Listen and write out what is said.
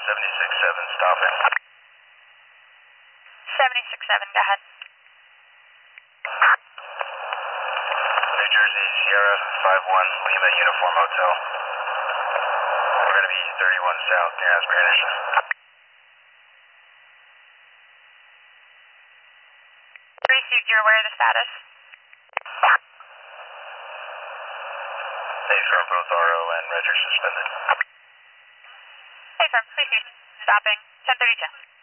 76-7, stopping. 76-7, go ahead. New Jersey, Sierra 5-1, Lima Uniform Hotel. We're going to be 31 South near Asbury Initial. Received, you're aware of the status? Hey, firm, both RO and reg are suspended. Hey, firm, please do. Stopping, 1032.